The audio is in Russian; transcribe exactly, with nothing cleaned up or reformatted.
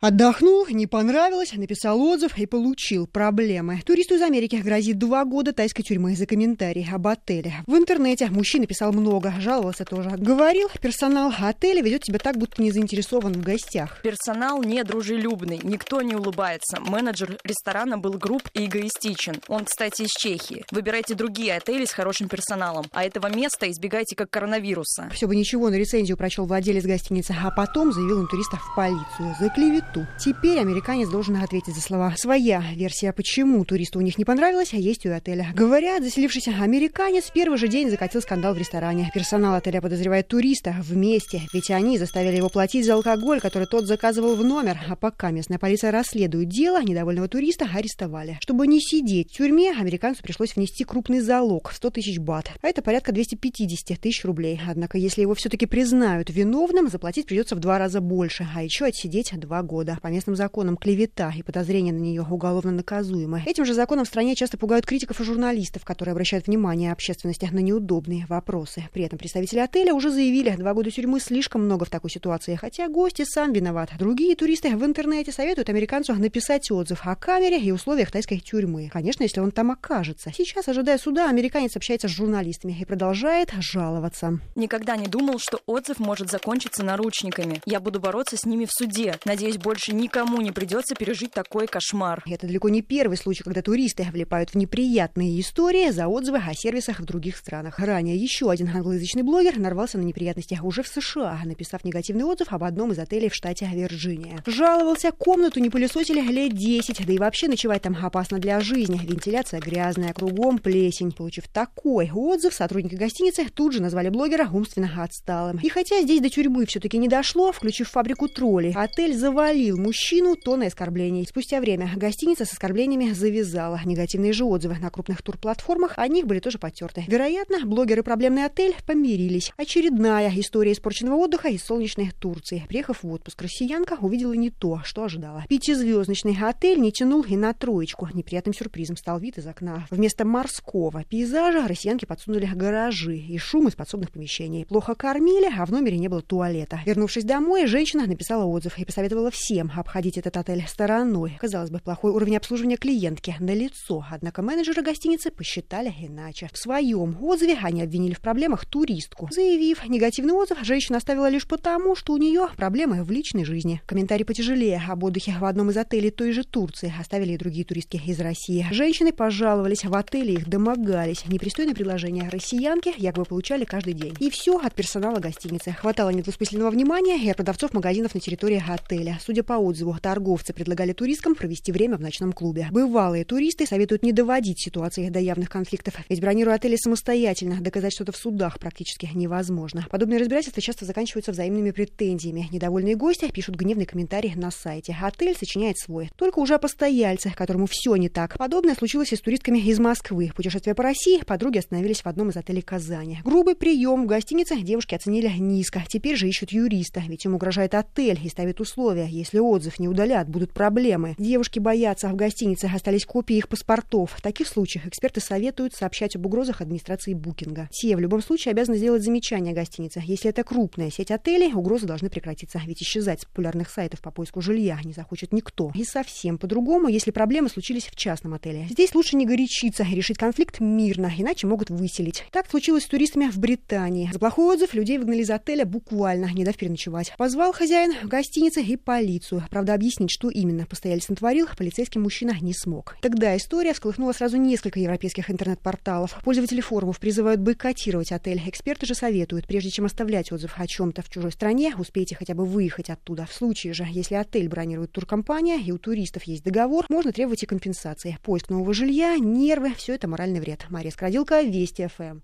Отдохнул, не понравилось, написал отзыв и получил проблемы. Туристу из Америки грозит два года тайской тюрьмы за комментарий об отеле. В интернете мужчина писал много, жаловался тоже. Говорил, персонал отеля ведет себя так, будто не заинтересован в гостях. Персонал недружелюбный, никто не улыбается. Менеджер ресторана был груб и эгоистичен. Он, кстати, из Чехии. Выбирайте другие отели с хорошим персоналом, а этого места избегайте как коронавируса. Все бы ничего, на рецензию прочел владелец гостиницы, а потом заявил на туристов в полицию за клевету. Теперь американец должен ответить за слова. Своя версия, почему туристу у них не понравилось, а есть у отеля. Говорят, заселившийся американец в первый же день закатил скандал в ресторане. Персонал отеля подозревает туриста вместе, ведь они заставили его платить за алкоголь, который тот заказывал в номер. А пока местная полиция расследует дело, недовольного туриста арестовали. Чтобы не сидеть в тюрьме, американцу пришлось внести крупный залог в сто тысяч бат, а это порядка двести пятьдесят тысяч рублей. Однако, если его все-таки признают виновным, заплатить придется в два раза больше, а еще отсидеть два года. По местным законам клевета и подозрение на нее уголовно наказуемы. Этим же законом в стране часто пугают критиков и журналистов, которые обращают внимание общественности на неудобные вопросы. При этом представители отеля уже заявили, два года тюрьмы слишком много в такой ситуации, хотя гость и сам виноват. Другие туристы в интернете советуют американцу написать отзыв о камере и условиях тайской тюрьмы. Конечно, если он там окажется. Сейчас, ожидая суда, американец общается с журналистами и продолжает жаловаться. Никогда не думал, что отзыв может закончиться наручниками. Я буду бороться с ними в суде. Надеюсь, больше никому не придется пережить такой кошмар. Это далеко не первый случай, когда туристы влипают в неприятные истории за отзывы о сервисах в других странах. Ранее еще один англоязычный блогер нарвался на неприятности уже в США, написав негативный отзыв об одном из отелей в штате Вирджиния. Жаловался, комнату не пылесосили лет десять, да и вообще ночевать там опасно для жизни. Вентиляция грязная, кругом плесень. Получив такой отзыв, сотрудники гостиницы тут же назвали блогера умственно отсталым. И хотя здесь до тюрьмы все-таки не дошло, включив фабрику троллей, отель завалил мужчину тонной оскорблений. Спустя время гостиница с оскорблениями завязала. Негативные же отзывы на крупных турплатформах о них были тоже потерты. Вероятно, блогер и проблемный отель помирились. Очередная история испорченного отдыха из солнечной Турции. Приехав в отпуск, россиянка увидела не то, что ожидала. Пятизвездочный отель не тянул и на троечку. Неприятным сюрпризом стал вид из окна. Вместо морского пейзажа россиянки подсунули гаражи и шум из подсобных помещений. Плохо кормили, а в номере не было туалета. Вернувшись домой, женщина написала отзыв и посоветовала всем обходить этот отель стороной. Казалось бы, плохой уровень обслуживания клиентки налицо, однако менеджеры гостиницы посчитали иначе. В своем отзыве они обвинили в проблемах туристку. Заявив негативный отзыв, женщина оставила лишь потому, что у нее проблемы в личной жизни. Комментарий потяжелее об отдыхе в одном из отелей той же Турции оставили и другие туристки из России. Женщины пожаловались, в отеле их домогались. Непристойные предложения россиянки якобы получали каждый день. И все от персонала гостиницы. Хватало недвусмысленного внимания и от продавцов магазинов на территории отеля. Судя по отзыву, торговцы предлагали туристкам провести время в ночном клубе. Бывалые туристы советуют не доводить ситуации до явных конфликтов, ведь бронируя отели самостоятельно, доказать что-то в судах практически невозможно. Подобные разбирательства часто заканчиваются взаимными претензиями. Недовольные гости пишут гневный комментарий на сайте. Отель сочиняет свой. Только уже о постояльце, которому все не так. Подобное случилось и с туристками из Москвы. Путешествие по России, подруги остановились в одном из отелей Казани. Грубый прием в гостинице девушки оценили низко. Теперь же ищут юриста, ведь им угрожает отель и ставит условия. Если отзыв не удалят, будут проблемы. Девушки боятся, а в гостинице остались копии их паспортов. В таких случаях эксперты советуют сообщать об угрозах администрации букинга. Те в любом случае обязаны сделать замечание гостинице. Если это крупная сеть отелей, угрозы должны прекратиться. Ведь исчезать с популярных сайтов по поиску жилья не захочет никто. И совсем по-другому, если проблемы случились в частном отеле. Здесь лучше не горячиться и решить конфликт мирно, иначе могут выселить. Так случилось с туристами в Британии. За плохой отзыв людей выгнали из отеля буквально, не дав переночевать. Позвал хозяин гостиницы и полицию. Правда, объяснить, что именно постоялец натворил, полицейский мужчина не смог. Тогда история всколыхнула сразу несколько европейских интернет-порталов. Пользователи форумов призывают бойкотировать отель. Эксперты же советуют, прежде чем оставлять отзыв о чем-то в чужой стране, успейте хотя бы выехать оттуда. В случае же, если отель бронирует туркомпания и у туристов есть договор, можно требовать и компенсации. Поиск нового жилья, нервы — все это моральный вред. Мария Скрадилка, Вести ФМ.